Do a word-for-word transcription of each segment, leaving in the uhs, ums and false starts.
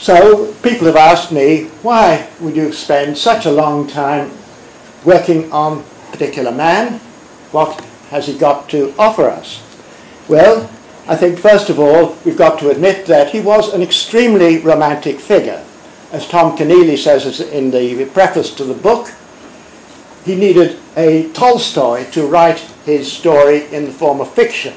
So people have asked me, why would you spend such a long time working on a particular man? What has he got to offer us? Well, I think first of all we've got to admit that he was an extremely romantic figure. As Tom Keneally says in the preface to the book, he needed a Tolstoy to write his story in the form of fiction.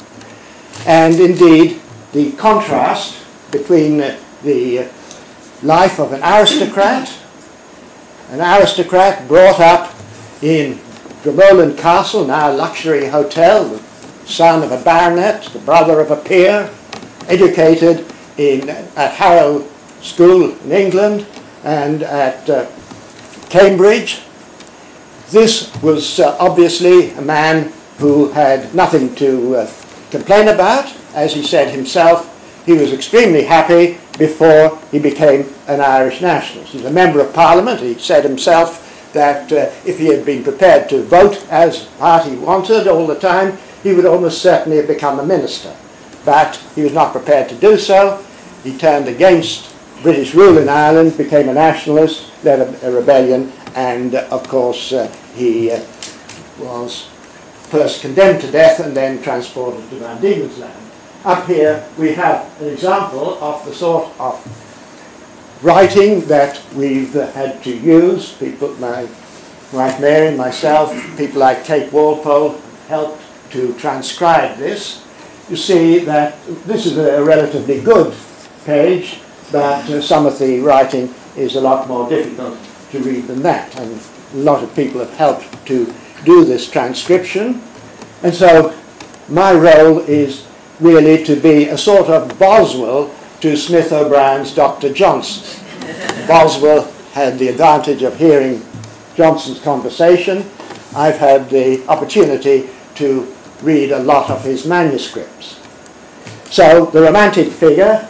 And indeed, the contrast between the life of an aristocrat, an aristocrat brought up in Dromoland Castle, now a luxury hotel, the son of a baronet, the brother of a peer, educated in, at Harrow School in England and at uh, Cambridge. This was uh, obviously a man who had nothing to uh, complain about. As he said himself, he was extremely happy before he became an Irish nationalist. He's a member of Parliament. He said himself that uh, if he had been prepared to vote as the party wanted all the time, he would almost certainly have become a minister. But he was not prepared to do so. He turned against British rule in Ireland, became a nationalist, led a, a rebellion, and uh, of course uh, he uh, was first condemned to death and then transported to Van Diemen's Land. Up here we have an example of the sort of writing that we've uh, had to use. People, my wife Mary and myself, people like Kate Walpole helped to transcribe this. You see that this is a relatively good page, but uh, some of the writing is a lot more difficult to read than that, and a lot of people have helped to do this transcription. And so my role is really to be a sort of Boswell to Smith O'Brien's Doctor Johnson. Boswell had the advantage of hearing Johnson's conversation. I've had the opportunity to read a lot of his manuscripts. So the romantic figure,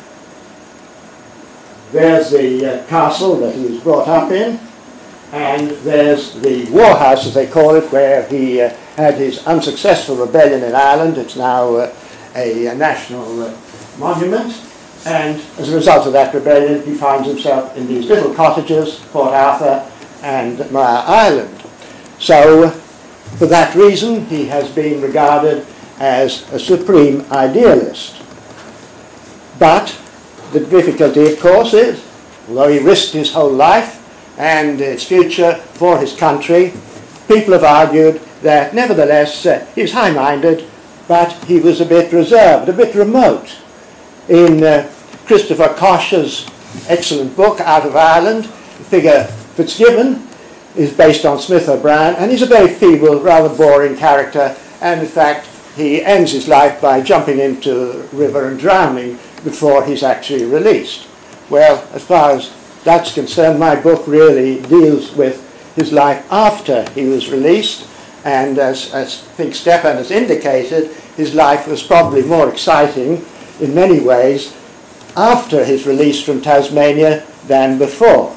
there's the uh, castle that he was brought up in, and there's the warhouse, as they call it, where he uh, had his unsuccessful rebellion in Ireland. It's now uh, a, a national uh, monument, and as a result of that rebellion he finds himself in these little cottages, Port Arthur and Maria Island. So for that reason he has been regarded as a supreme idealist. But the difficulty, of course, is, although he risked his whole life and its future for his country, people have argued that nevertheless uh, he was high-minded, but he was a bit reserved, a bit remote. In uh, Christopher Koch's excellent book, Out of Ireland, the figure Fitzgibbon is based on Smith O'Brien, and he's a very feeble, rather boring character, and in fact he ends his life by jumping into a river and drowning before he's actually released. Well, as far as that's concerned, my book really deals with his life after he was released, and as, as I think Stefan has indicated, his life was probably more exciting in many ways after his release from Tasmania than before.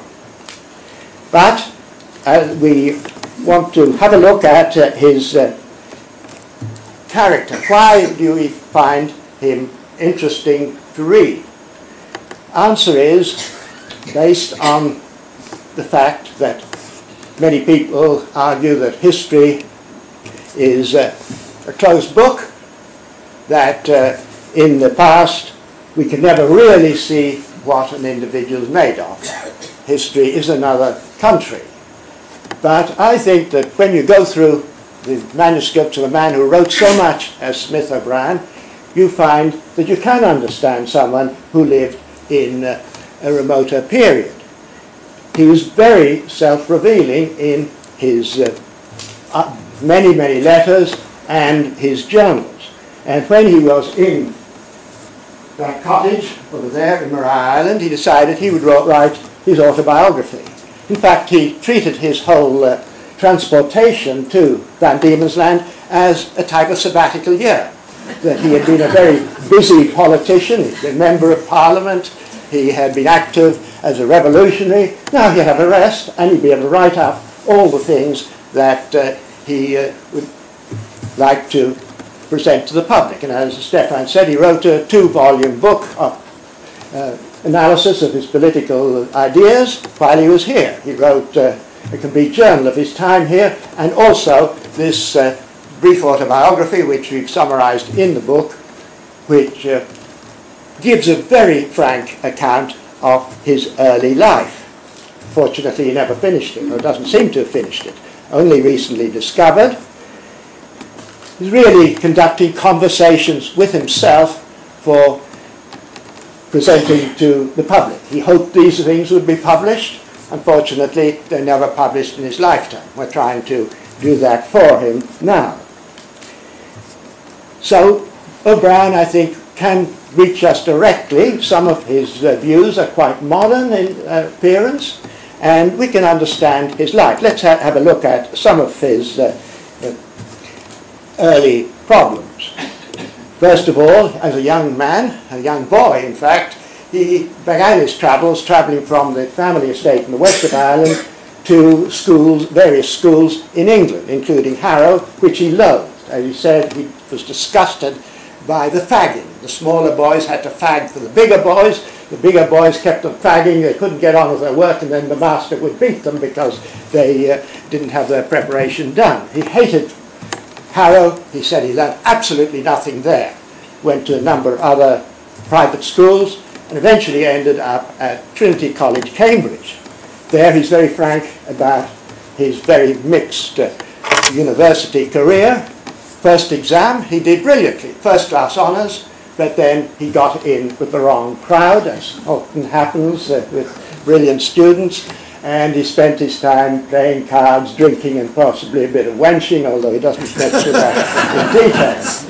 But uh, we want to have a look at uh, his uh, character. Why do we find him interesting to read? Answer is based on the fact that many people argue that history is uh, a closed book, that uh, in the past we can never really see what an individual is made of. History is another country. But I think that when you go through the manuscripts of a man who wrote so much as Smith O'Brien, you find that you can understand someone who lived in uh, a remoter period. He was very self-revealing in his uh, uh, many, many letters and his journals. And when he was in that cottage over there in Maria Island, he decided he would write his autobiography. In fact, he treated his whole uh, transportation to Van Diemen's Land as a type of sabbatical year. That he had been a very busy politician, he'd been a member of Parliament, he had been active as a revolutionary. Now he'd have a rest and he'd be able to write up all the things that uh, he uh, would like to present to the public. And as Stefan said, he wrote a two-volume book of uh, analysis of his political ideas while he was here. He wrote uh, a complete journal of his time here, and also this uh, brief autobiography, which we've summarized in the book, which uh, gives a very frank account of his early life. Fortunately, he never finished it, or doesn't seem to have finished it, only recently discovered. He's really conducting conversations with himself for presenting to the public. He hoped these things would be published. Unfortunately, they're never published in his lifetime. We're trying to do that for him now. So O'Brien, I think, can reach us directly. Some of his uh, views are quite modern in uh, appearance, and we can understand his life. Let's ha have a look at some of his uh, uh, early problems. First of all, as a young man, a young boy in fact, he began his travels travelling from the family estate in the west of Ireland to schools, various schools in England, including Harrow, which he loathed. As he said, he was disgusted by the fagging. The smaller boys had to fag for the bigger boys. The bigger boys kept on fagging. They couldn't get on with their work, and then the master would beat them because they uh, didn't have their preparation done. He hated Harrow. He said he learned absolutely nothing there. Went to a number of other private schools, and eventually ended up at Trinity College, Cambridge. There he's very frank about his very mixed uh, university career. First exam, he did brilliantly, first class honours, but then he got in with the wrong crowd, as often happens uh, with brilliant students, and he spent his time playing cards, drinking, and possibly a bit of wenching, although he doesn't mention that in detail.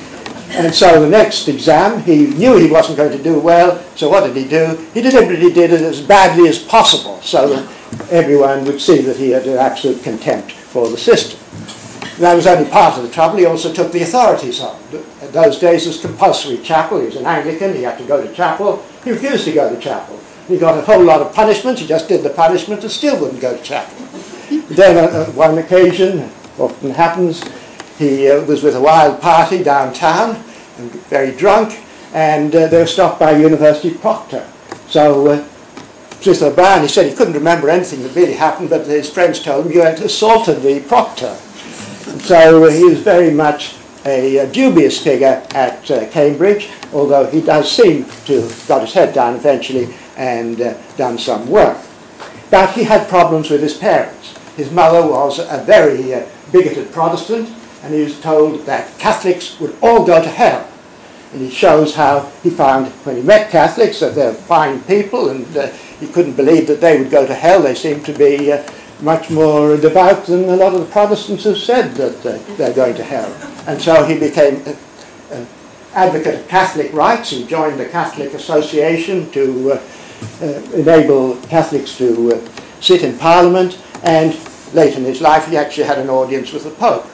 And so the next exam, he knew he wasn't going to do well, so what did he do? He deliberately did it as badly as possible, so that everyone would see that he had an absolute contempt for the system. That was only part of the trouble. He also took the authorities on. In those days, it was compulsory chapel. He was an Anglican. He had to go to chapel. He refused to go to chapel. He got a whole lot of punishment. He just did the punishment and still wouldn't go to chapel. Then, on uh, one occasion, often happens, he uh, was with a wild party downtown, and very drunk, and uh, they were stopped by a university proctor. So uh, Smith O'Brien, he said he couldn't remember anything that really happened, but his friends told him you had assaulted the proctor. So uh, he was very much a, a dubious figure at uh, Cambridge, although he does seem to have got his head down eventually and uh, done some work. But he had problems with his parents. His mother was a very uh, bigoted Protestant, and he was told that Catholics would all go to hell. And he shows how he found, when he met Catholics, that they're fine people, and uh, he couldn't believe that they would go to hell. They seemed to be uh, much more devout than a lot of the Protestants who said that uh, they're going to hell. And so he became an advocate of Catholic rights. He joined the Catholic Association to uh, uh, enable Catholics to uh, sit in Parliament, and late in his life he actually had an audience with the Pope.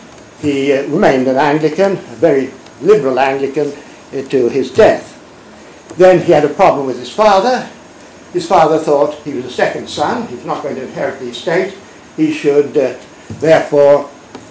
He uh, remained an Anglican, a very liberal Anglican, uh, to his death. Then he had a problem with his father. His father thought he was a second son. He was not going to inherit the estate. He should uh, therefore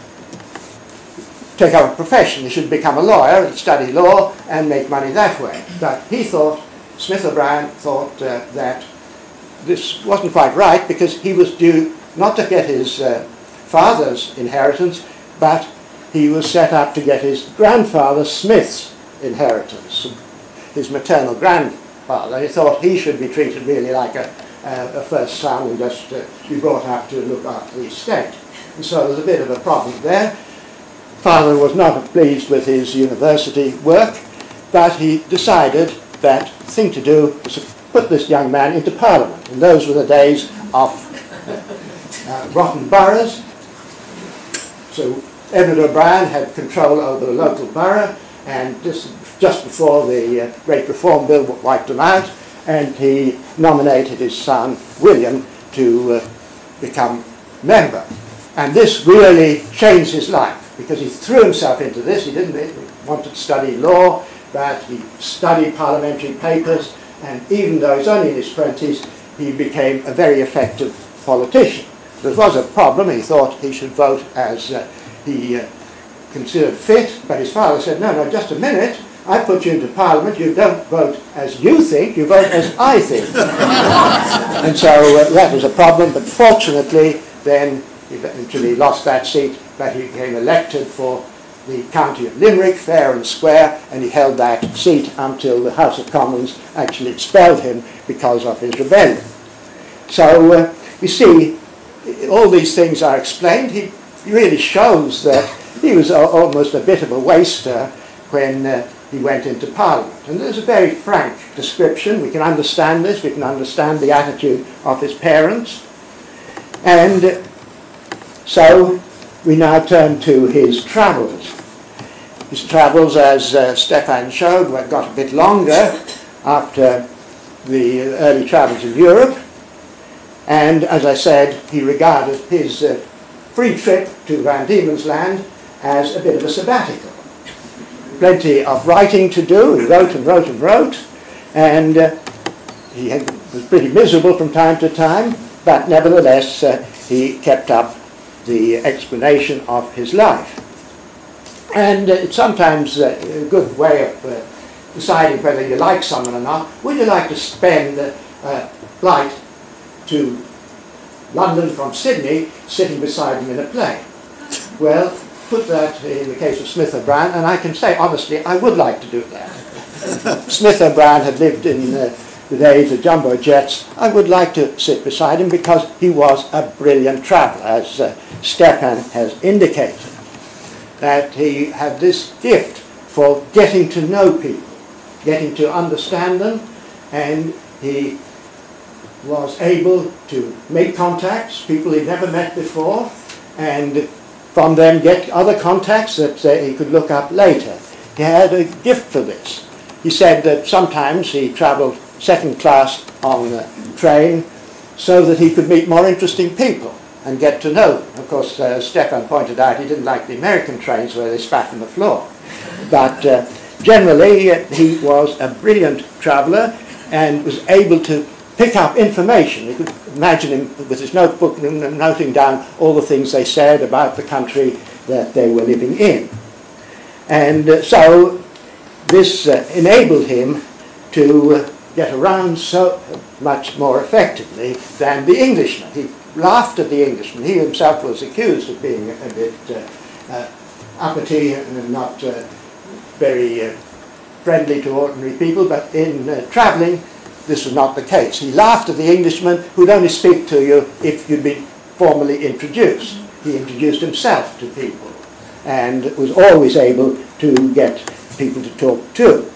take up a profession. He should become a lawyer and study law and make money that way. But he thought, Smith O'Brien thought uh, that this wasn't quite right, because he was due not to get his uh, father's inheritance, but he was set up to get his grandfather Smith's inheritance, his maternal grandfather. He thought he should be treated really like a, uh, a first son and just uh, be brought up to look after the estate. And so there's a bit of a problem there. Father was not pleased with his university work, but he decided that the thing to do was to put this young man into Parliament. And those were the days of uh, uh, rotten boroughs. So Edward O'Brien had control over the local borough, and just, just before the uh, Great Reform Bill wiped them out, and he nominated his son William to uh, become member. And this really changed his life, because he threw himself into this. He didn't he want to study law, but he studied parliamentary papers, and even though he's only in his twenties, he became a very effective politician. There was a problem. He thought he should vote as uh, he uh, considered fit, but his father said, no, no, just a minute, I put you into Parliament, you don't vote as you think, you vote as I think. And so uh, that was a problem, but fortunately then he eventually lost that seat, but he became elected for the county of Limerick, fair and square, and he held that seat until the House of Commons actually expelled him because of his rebellion. So uh, you see, all these things are explained. He really shows that he was a, almost a bit of a waster when uh, he went into Parliament. And there's a very frank description. We can understand this. We can understand the attitude of his parents. And uh, so we now turn to his travels. His travels, as uh, Stefan showed, got a bit longer after the early travels in Europe. And as I said, he regarded his uh, free trip to Van Diemen's Land as a bit of a sabbatical. Plenty of writing to do. He wrote and wrote and wrote. And uh, he had, was pretty miserable from time to time, but nevertheless uh, he kept up the explanation of his life. And uh, it's sometimes uh, a good way of uh, deciding whether you like someone or not. Would you like to spend a uh, flight to London from Sydney sitting beside him in a plane? Well, put that in the case of Smith O'Brien, and I can say honestly, I would like to do that. Smith O'Brien had lived in uh, the days of jumbo jets. I would like to sit beside him because he was a brilliant traveller, as uh, Stefan has indicated, that he had this gift for getting to know people, getting to understand them, and he was able to make contacts, people he'd never met before, and from them get other contacts that uh, he could look up later. He had a gift for this. He said that sometimes he travelled second class on the train so that he could meet more interesting people and get to know them. Of course, uh, as Stefan pointed out, he didn't like the American trains where they spat on the floor. But uh, generally, uh, he was a brilliant traveller and was able to pick up information. You could imagine him with his notebook noting down all the things they said about the country that they were living in. And uh, so this uh, enabled him to uh, get around so much more effectively than the Englishman. He laughed at the Englishman. He himself was accused of being a, a bit uh, uh, uppity and not uh, very uh, friendly to ordinary people, but in uh, travelling, this was not the case. He laughed at the Englishman who'd only speak to you if you'd been formally introduced. He introduced himself to people and was always able to get people to talk to.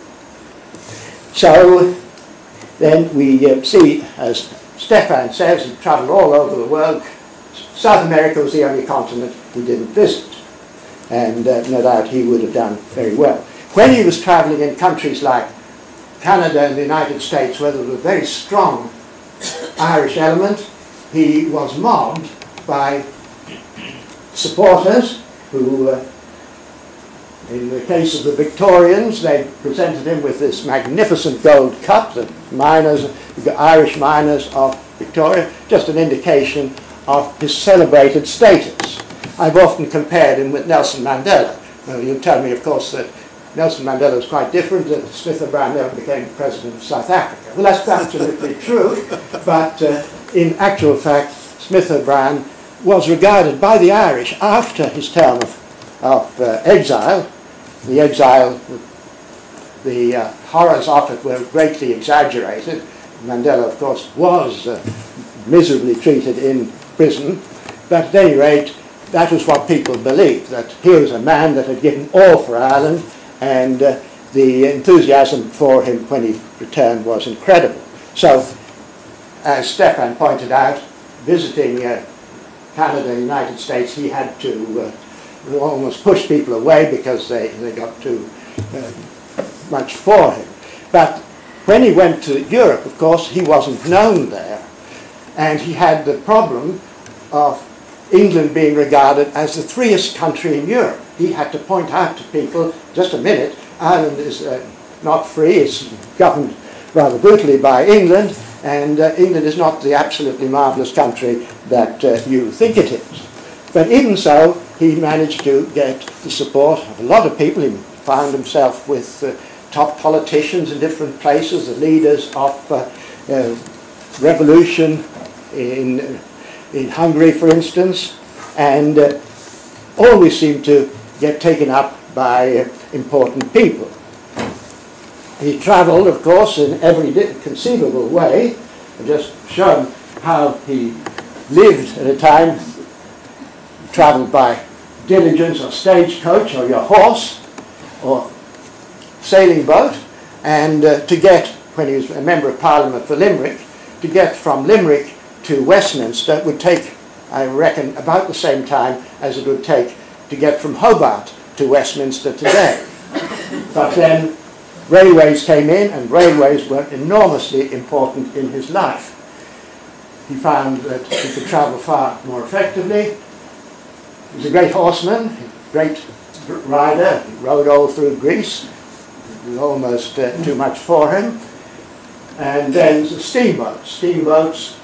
So then we uh, see, as Stefan says, he travelled all over the world. South America was the only continent he didn't visit, and uh, no doubt he would have done very well. When he was travelling in countries like Canada and the United States, where there was a very strong Irish element, he was mobbed by supporters who, uh, in the case of the Victorians, they presented him with this magnificent gold cup, the miners, the Irish miners of Victoria, just an indication of his celebrated status. I've often compared him with Nelson Mandela. Well, you'll tell me, of course, that Nelson Mandela was quite different, that Smith O'Brien never became president of South Africa. Well, that's absolutely true, but uh, in actual fact, Smith O'Brien was regarded by the Irish after his term of, of uh, exile. The exile, the uh, horrors of it were greatly exaggerated. Mandela, of course, was uh, miserably treated in prison, but at any rate, that was what people believed, that here was a man that had given all for Ireland, and uh, the enthusiasm for him when he returned was incredible. So, as Stefan pointed out, visiting uh, Canada and the United States, he had to uh, almost push people away because they, they got too uh, much for him. But when he went to Europe, of course, he wasn't known there, and he had the problem of England being regarded as the freest country in Europe. He had to point out to people, just a minute, Ireland is uh, not free, it's governed rather brutally by England, and uh, England is not the absolutely marvellous country that uh, you think it is. But even so, he managed to get the support of a lot of people. He found himself with uh, top politicians in different places, the leaders of uh, uh, revolution in, in Hungary, for instance, and uh, always seemed to get taken up by uh, important people. He travelled, of course, in every conceivable way. I've just shown how he lived at a time, travelled by diligence or stagecoach or your horse or sailing boat, and uh, to get, when he was a member of Parliament for Limerick, to get from Limerick to Westminster would take, I reckon, about the same time as it would take to get from Hobart to Westminster today. But then railways came in, and railways were enormously important in his life. He found that he could travel far more effectively. He was a great horseman, a great rider. He rode all through Greece. It was almost uh, too much for him. And then the steamboats. Steamboats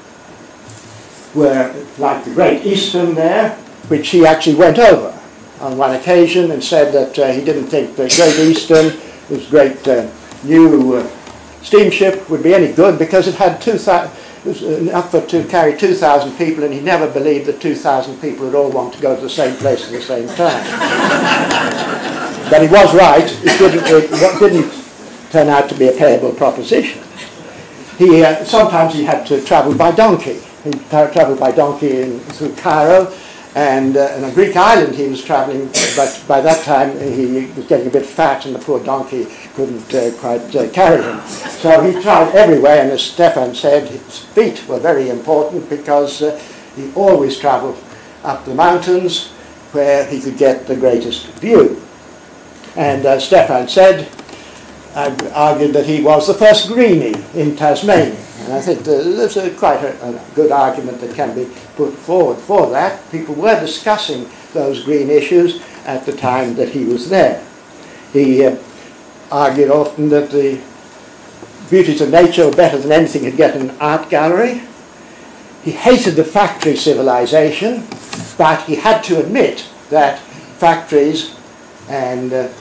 were like the Great Eastern there, which he actually went over on one occasion and said that uh, he didn't think the Great Eastern, this great uh, new uh, steamship, would be any good because it had two thousand. It was enough for to carry two thousand people, and he never believed that two thousand people would all want to go to the same place at the same time. But he was right. It didn't, it didn't turn out to be a payable proposition. He uh, sometimes he had to travel by donkey. He tra travelled by donkey in, through Cairo, and uh, in a Greek island he was travelling, but by that time he was getting a bit fat, and the poor donkey couldn't uh, quite uh, carry him. So he tried everywhere, and as Stefan said, his feet were very important because uh, he always travelled up the mountains where he could get the greatest view. And as Stefan said, I argued that he was the first greenie in Tasmania. And I think there's a, quite a, a good argument that can be put forward for that. People were discussing those green issues at the time that he was there. He uh, argued often that the beauties of nature were better than anything he'd get in an art gallery. He hated the factory civilization, but he had to admit that factories and uh,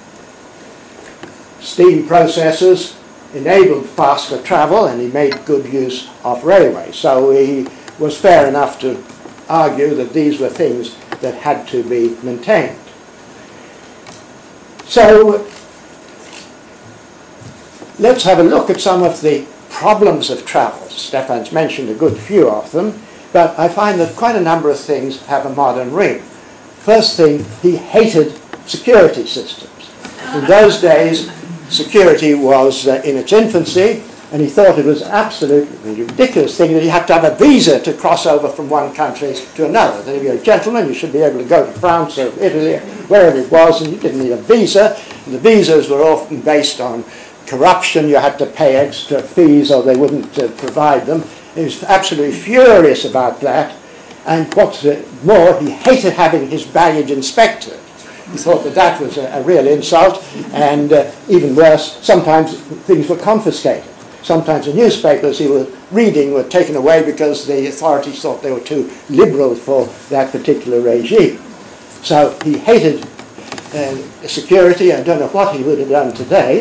steam processes enabled faster travel, and he made good use of railways. So he was fair enough to argue that these were things that had to be maintained. So let's have a look at some of the problems of travel. Stefan's mentioned a good few of them, but I find that quite a number of things have a modern ring. First thing, he hated security systems. In those days, security was uh, in its infancy, and he thought it was absolutely ridiculous thing that you had to have a visa to cross over from one country to another. That if you're a gentleman, you should be able to go to France or Italy, or wherever it was, and you didn't need a visa. And the visas were often based on corruption. You had to pay extra fees or they wouldn't uh, provide them. He was absolutely furious about that. And what's uh, more, he hated having his baggage inspected. He thought that that was a, a real insult, and uh, even worse, sometimes things were confiscated. Sometimes the newspapers he was reading were taken away because the authorities thought they were too liberal for that particular regime. So he hated uh, security. I don't know what he would have done today.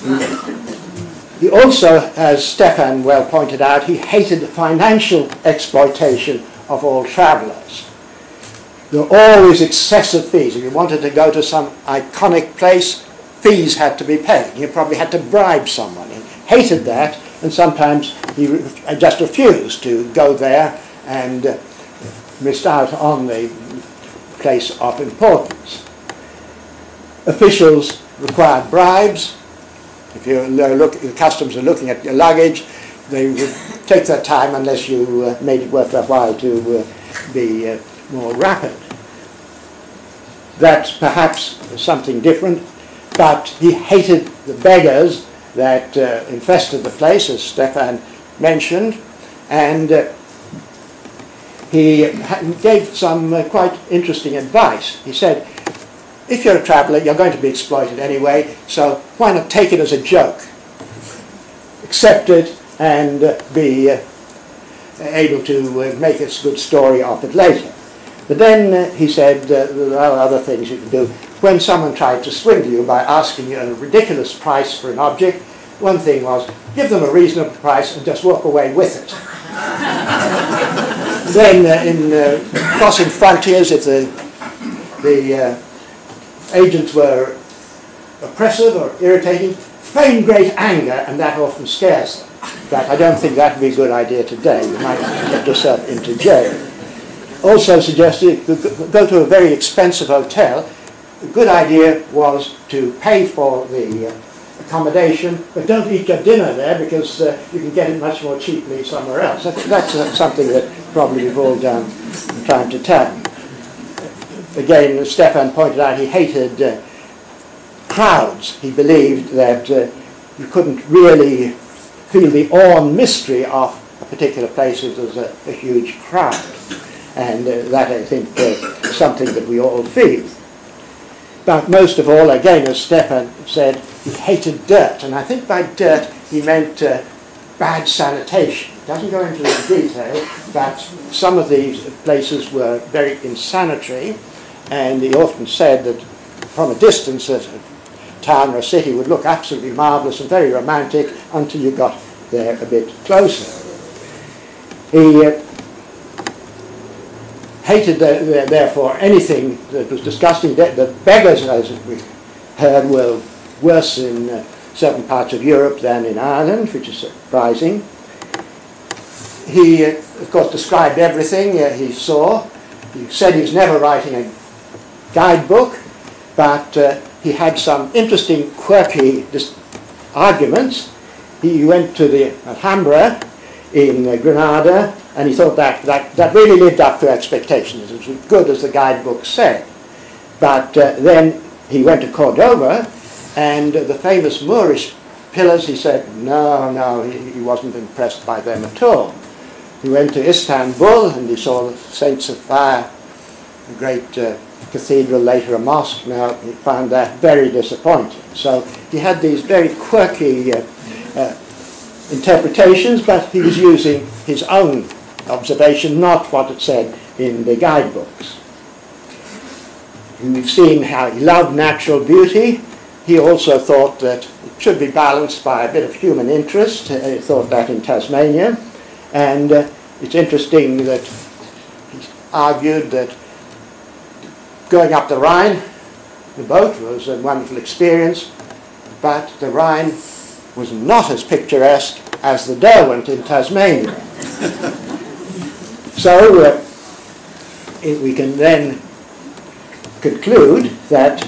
He also, as Stefan well pointed out, he hated the financial exploitation of all travellers. There were always excessive fees. If you wanted to go to some iconic place, fees had to be paid. You probably had to bribe someone. He hated that, and sometimes he just refused to go there and uh, missed out on the place of importance. Officials required bribes. If you look, the customs are looking at your luggage, they would take their time unless you uh, made it worth their while to uh, be uh, more rapid. That's perhaps something different, but he hated the beggars that uh, infested the place, as Stefan mentioned, and uh, he gave some uh, quite interesting advice. He said, if you're a traveller, you're going to be exploited anyway, so why not take it as a joke? Accept it and uh, be uh, able to uh, make a good story of it later. But then uh, he said uh, there are other things you can do. when someone tried to swindle you by asking you a ridiculous price for an object, one thing was, give them a reasonable price and just walk away with it. Then uh, in uh, crossing frontiers, if the, the uh, agents were oppressive or irritating, feign great anger, and that often scares them. But I don't think that would be a good idea today. You might get yourself into jail. Also suggested go to a very expensive hotel. A good idea was to pay for the uh, accommodation, but don't eat your dinner there because uh, you can get it much more cheaply somewhere else. That's, that's uh, something that probably we've all done from time to time. Again, Stefan pointed out he hated uh, crowds. He believed that uh, you couldn't really feel the awe and mystery of a particular place if there's a, a huge crowd. And uh, that, I think, uh, is something that we all feel. But most of all, again, as Stefan said, he hated dirt. And I think by dirt he meant uh, bad sanitation. He doesn't go into the detail, but some of these places were very insanitary. And he often said that from a distance, a town or a city would look absolutely marvellous and very romantic until you got there a bit closer. He uh, hated, the, the, therefore, anything that was disgusting. The beggars, as we heard, were worse in uh, certain parts of Europe than in Ireland, which is surprising. He, uh, of course, described everything uh, he saw. He said he was never writing a guidebook, but uh, he had some interesting, quirky arguments. He went to the Alhambra in uh, Granada, and he thought that, that that really lived up to expectations. It was as good as the guidebook said. But uh, then he went to Cordoba, and uh, the famous Moorish pillars, he said, no, no, he, he wasn't impressed by them at all. He went to Istanbul, and he saw Saint Sophia, a great uh, cathedral, later a mosque. Now he found that very disappointing. So he had these very quirky uh, uh, interpretations, but he was using his own observation, not what it said in the guidebooks. And we've seen how he loved natural beauty. He also thought that it should be balanced by a bit of human interest. Uh, he thought that in Tasmania. And uh, it's interesting that he argued that going up the Rhine, the boat, was a wonderful experience, but the Rhine was not as picturesque as the Derwent in Tasmania. So uh, it, we can then conclude that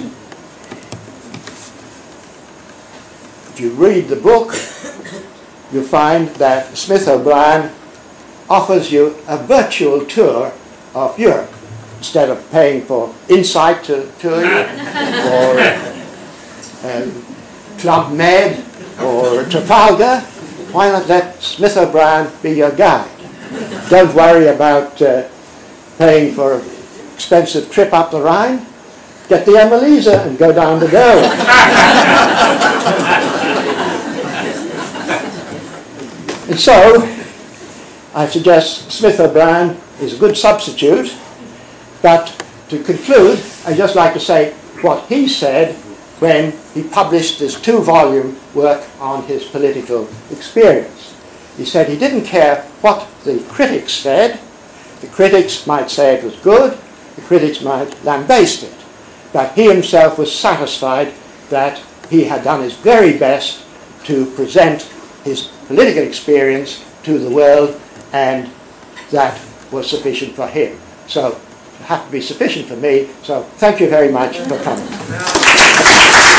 if you read the book, you'll find that Smith O'Brien offers you a virtual tour of Europe. Instead of paying for Insight to tour you, or uh, Club Med, or Trafalgar, why not let Smith O'Brien be your guide? Don't worry about uh, paying for an expensive trip up the Rhine. Get the Emelisa and go down to Derwent. And so, I suggest Smith O'Brien is a good substitute. But to conclude, I'd just like to say what he said when he published this two-volume work on his political experience. He said he didn't care what the critics said. The critics might say it was good, the critics might lambaste it. But he himself was satisfied that he had done his very best to present his political experience to the world, and that was sufficient for him. So have to be sufficient for me, so thank you very much for coming.